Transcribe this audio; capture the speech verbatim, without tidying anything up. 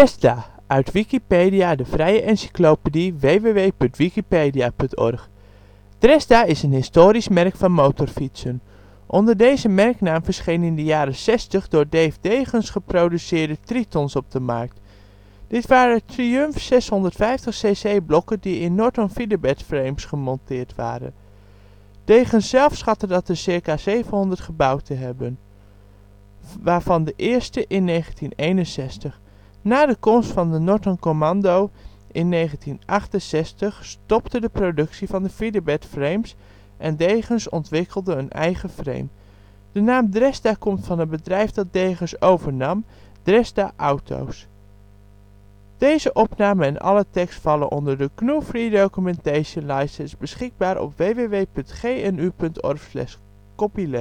Dresda, uit Wikipedia, de vrije encyclopedie. w w w punt wikipedia punt org. Dresda is een historisch merk van motorfietsen. Onder deze merknaam verschenen in de jaren zestig door Dave Degens geproduceerde Tritons op de markt. Dit waren Triumph zeshonderdvijftig cc blokken die in Norton Featherbed frames gemonteerd waren. Degens zelf schatte dat er circa zevenhonderd gebouwd te hebben, waarvan de eerste in negentien eenenzestig. Na de komst van de Norton Commando in negentien achtenzestig stopte de productie van de Featherbed frames en Degens ontwikkelde een eigen frame. De naam Dresda komt van het bedrijf dat Degens overnam, Dresda Autos. Deze opname en alle tekst vallen onder de G N U Free Documentation License, beschikbaar op w w w punt g n u punt org slash copyleft.